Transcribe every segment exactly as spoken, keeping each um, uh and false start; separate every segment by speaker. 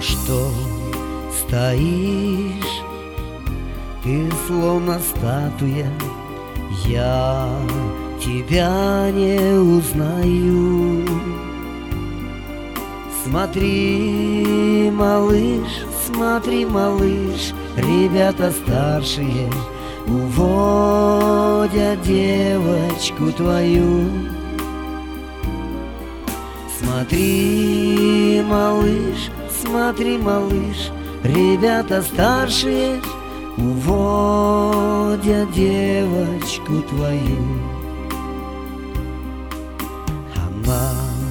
Speaker 1: что стоишь, ты словно статуя, я тебя не узнаю. Смотри, малыш, смотри, малыш, ребята старшие уводят девочку твою. Смотри, малыш, смотри, малыш, ребята старшие уводят девочку твою. Она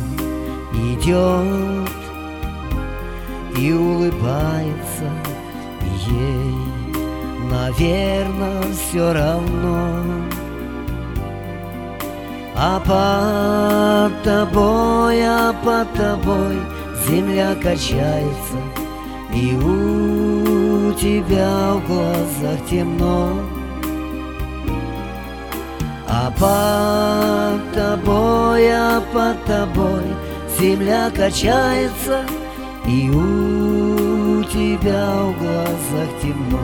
Speaker 1: идет и улыбается, ей, наверное, все равно. А под тобой, а под тобой земля качается, и у тебя в глазах темно. А под тобой, а под тобой земля качается, и у тебя в глазах темно.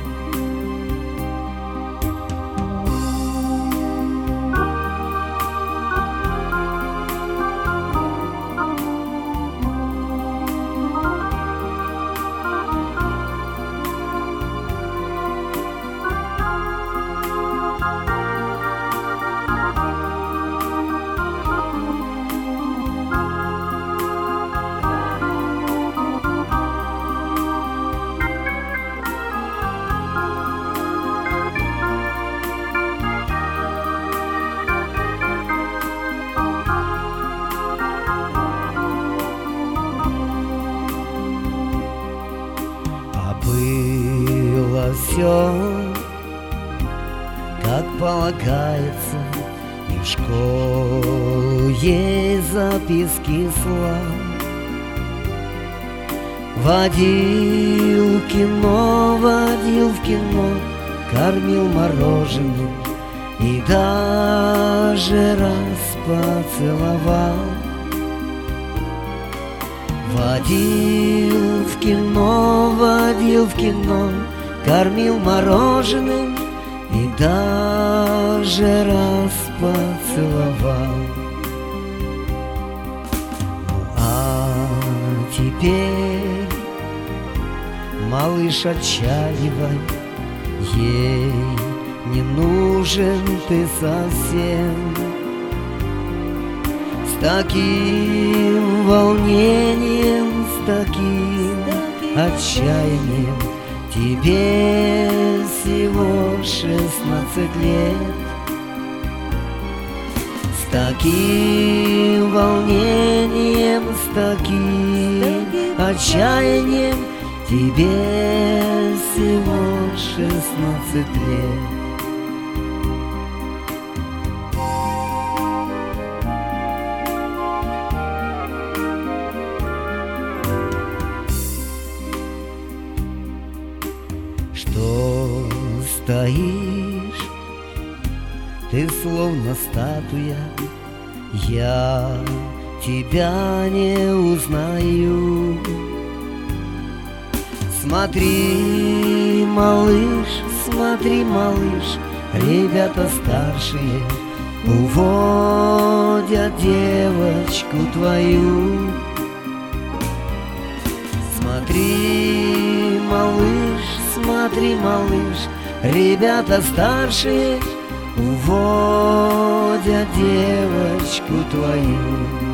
Speaker 1: Было все, как полагается, и в школу ей записки слал. Водил в кино, водил в кино, кормил мороженым и даже раз поцеловал. Водил в кино, водил в кино, кормил мороженым и даже раз поцеловал. Ну а теперь, малыш, отчаливай, ей не нужен ты совсем. С таким волнением, с таким отчаянием тебе всего шестнадцать лет. С таким волнением, с таким отчаянием тебе всего шестнадцать лет. Что стоишь, ты словно статуя, я тебя не узнаю. Смотри, малыш, смотри, малыш, ребята старшие уводят девочку твою. Смотри, малыш, смотри, малыш, ребята старшие уводят девочку твою.